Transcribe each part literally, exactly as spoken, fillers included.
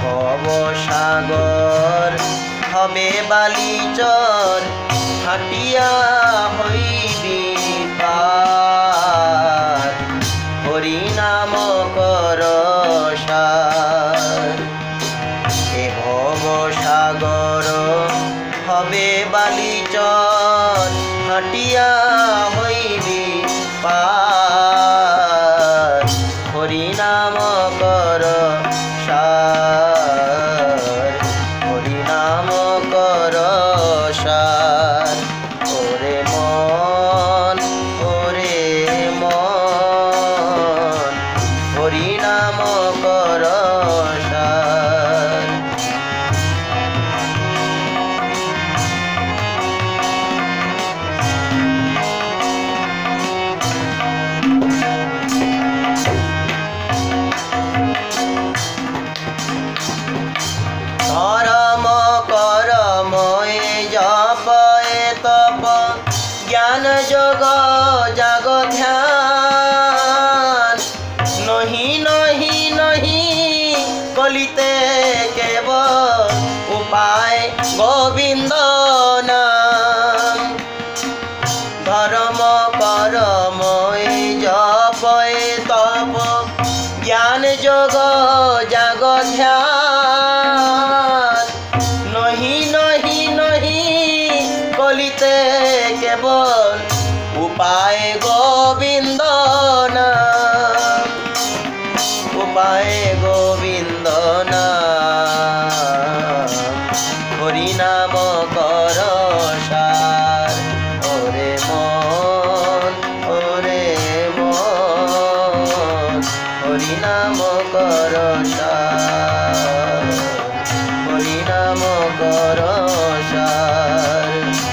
ভবসাগর হবে বালিচর হাটিয়া হইবি পার হরি নাম কর সার। এ ভবসাগর হবে বালিচর হাটিয়া হইবি পার হরি নাম কর সার হরি নাম কর সার। ওরে মন ওরে মন হরি নাম কর সার। ধর্ম করম এ জপ এ তপ জ্ঞান যোগ জাগ ধ্যান নহি নহি নহি কলিতে কেবল উপায় গোবিন্দ নাম। ধর্ম করম এ জপ এ তপ জ্ঞান যোগ জাগ ধ্যান নহি নহি নহি কলিতে কেবল উপায় গোবিন্দ নাম। উপায় গোবিন্দ নাম হরি নাম কর সার। ওরে মন ওরে মন হরি নাম কর সার হরি নাম কর সার।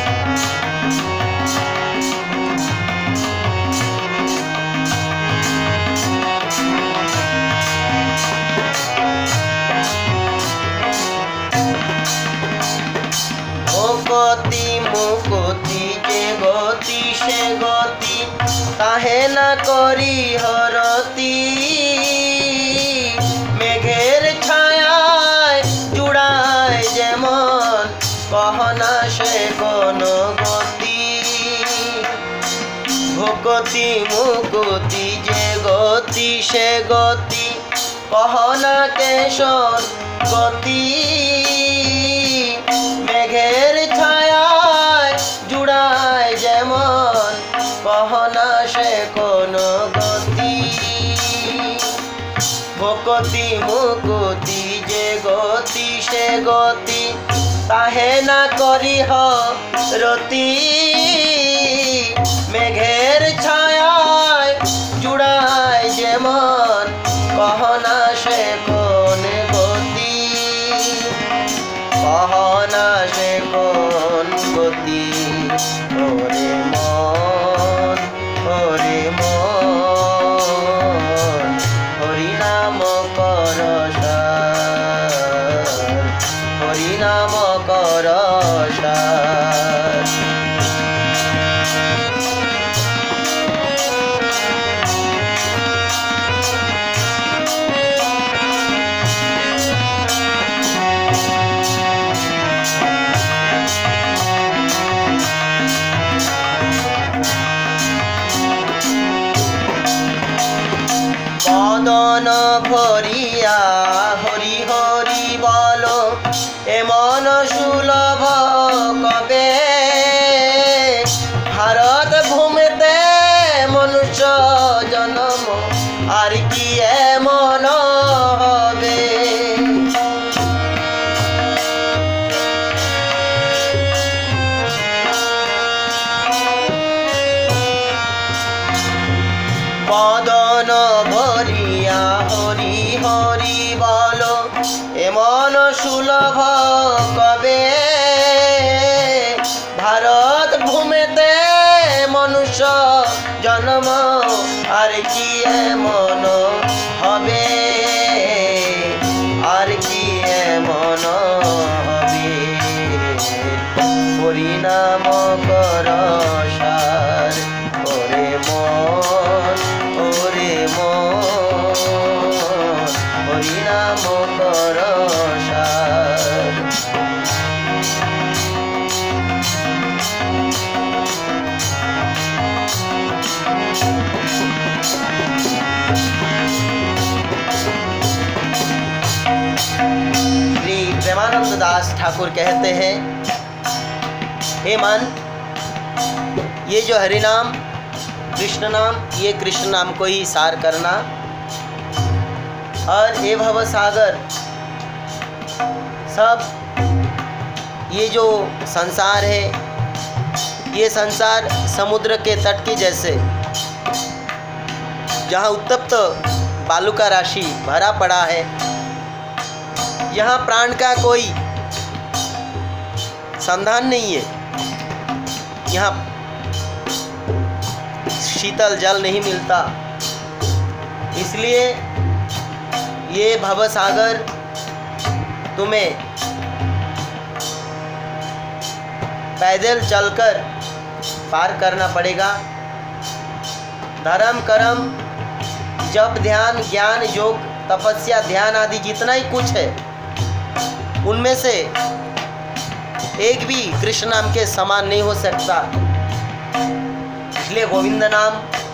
গতি মুকতি যে গতি সে গতি তাহে না করি হরতি মেঘের ছায়ায় জুড়ায় যেমন কহনা সে কোন গতি। ভকতি মুকতি যে গতি সে গতি কহনা কেশর গতি মেঘের ছায়ায় জুড়ায় যেমন কহনা সে কোন গতি। ভকতি মুকতি যে গতি সে গতি তাহে না করিহ রতি মেঘের ছায়ায় জুড়ায় যেমন কহনা সে কোন গতি। কহনা সে কোন গতি। ওরে মন ওরে মন হরি নাম কর সার হরি নাম কর সার। বদন ভরিয়া হরি হরি বল এমন সুলভ কবে ভারত ভূমিতে মনুষ্য জন্ম আর কি এমন হবে। বদন ভরিয়া হরি হরি বল এমন সুলভ কবে ভারত ভূমিতে মনুষ্য জন্ম আর কি এমন হবে আর কি এমন হবে। হরি নাম কর সার ওরে মন ওরে মন হরি নাম কর दास ठाकुर कहते हैं, हे मन, ये जो हरि नाम कृष्ण नाम, ये कृष्ण नाम को ही सार करना। और हे भव सागर, सब ये जो संसार है, ये संसार समुद्र के तट के जैसे, जहाँ उत्तप्त बालू का राशि भरा पड़ा है, यहाँ प्राण का कोई संधान नहीं है, यहाँ शीतल जल नहीं मिलता। इसलिए ये भवसागर तुम्हें पैदल चलकर पार करना पड़ेगा। धर्म कर्म जप ध्यान ज्ञान योग तपस्या ध्यान आदि जितना ही कुछ है, उनमें से एक भी कृष्ण नाम के समान नहीं हो सकता। इसलिए गोविंद नाम,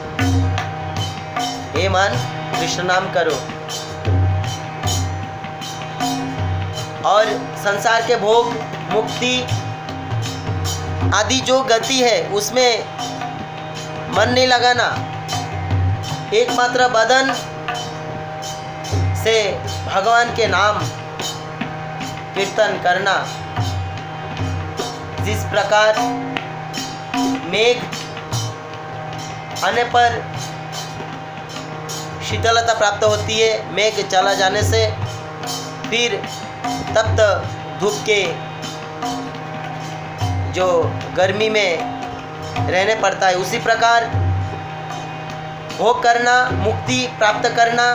हे मन कृष्ण नाम करो। और संसार के भोग मुक्ति आदि जो गति है उसमें मन नहीं लगाना, एकमात्र बदन से भगवान के नाम कीर्तन करना। जिस प्रकार मेघ आने पर शीतलता प्राप्त होती है, मेघ चला जाने से फिर तप्त धूप के जो गर्मी में रहने पड़ता है, उसी प्रकार भोग करना, मुक्ति प्राप्त करना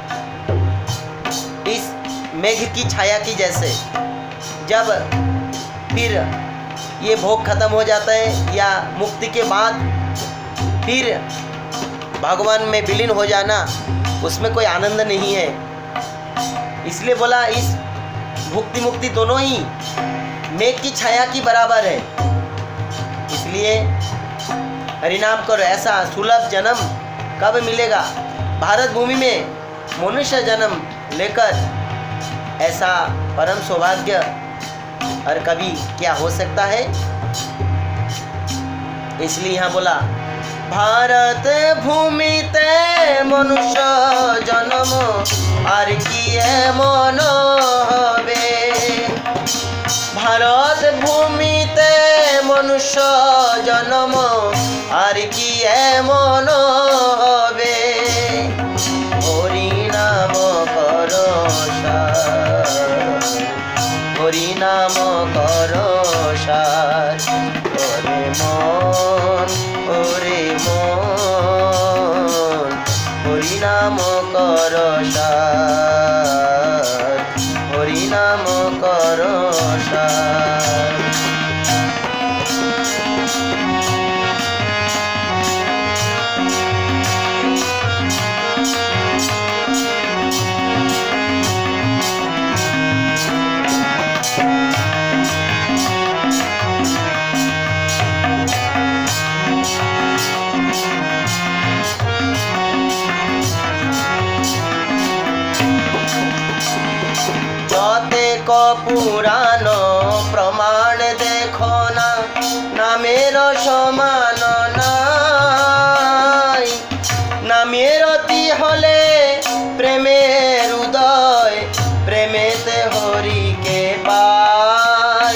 इस मेघ की छाया की जैसे। जब फिर ये भोग खत्म हो जाता है या मुक्ति के बाद फिर भगवान में विलीन हो जाना, उसमें कोई आनंद नहीं है। इसलिए बोला इस भुक्ति मुक्ति दोनों ही मेघ की छाया की बराबर है। इसलिए हरिनाम करो। ऐसा सुलभ जन्म कब मिलेगा? भारत भूमि में मनुष्य जन्म लेकर ऐसा परम सौभाग्य और कभी क्या हो सकता है? इसलिए यहाँ बोला भारत भूमि ते मनुष्य जन्म আর কি এমন হবে। भारत ভূমিতে মনুষ্য জন্ম আর কি এমন হবে। হরি নাম কর সার, হরি নাম কর সার, ওরে মন ওরে মন হরি নাম কর সার, হরি নাম কর সার। পুরাণ প্রমাণ দেখো না, নামের সমান নাই। নামের অতি হলে প্রেমের উদয়, প্রেমেতে হরিকে পাই।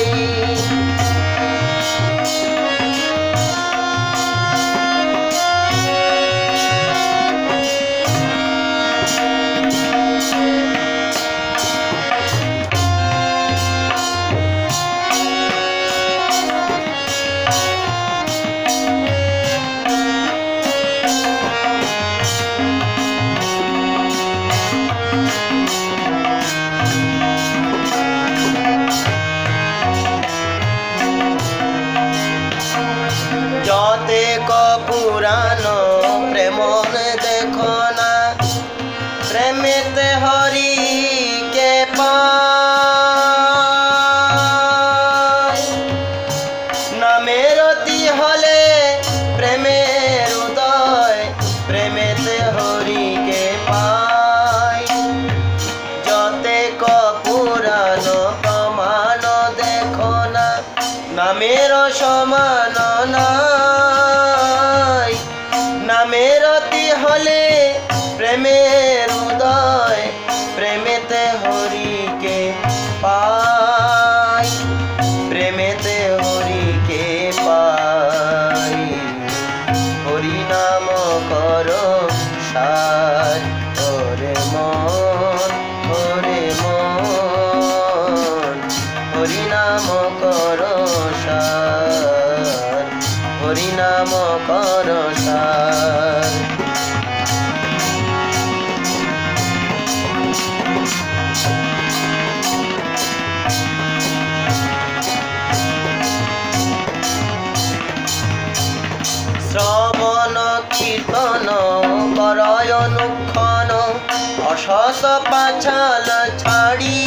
পাছাল ছাড়ি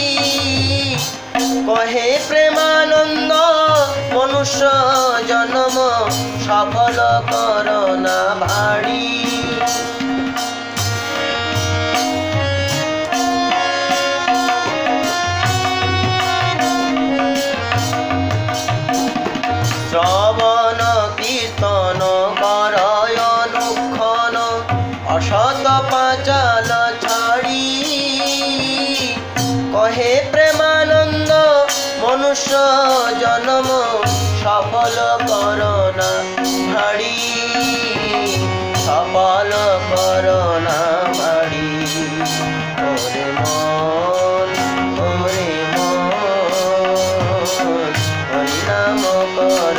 কহে প্রেমানন্দ মনুষ্য জন্ম সফল করনা ভাড়ি। শ্রবণ কীর্তন করয় অনুক্ষণ অসত পাঁচাল ছাড়ি কহে প্রেমানন্দ মনুষ্য জন্ম সফল করনা ভাড়ি সফল করনা ভাড়ি। ওরে মন ওরে মন হরিনাম কর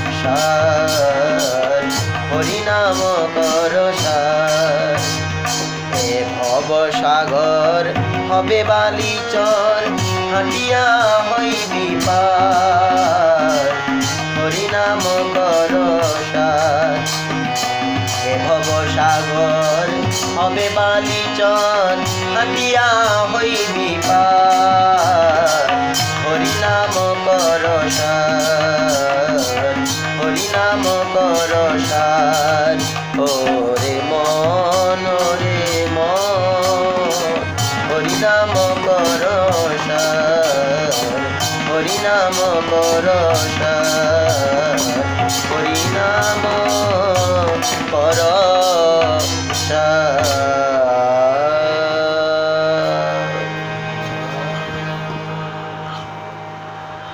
সার হরিনাম কর সার। এ ভব সাগর হবে বালিচর হাটিয়া হইবি পার হরিনাম কর সার। এ ভব সাগর হবে বালিচর হাটিয়া হইবি পার হরিনাম কর সার হরিনাম কর সার। ওরে মন রে মন হরিনাম কর সার হরিনাম কর সার হরিনাম কর সার।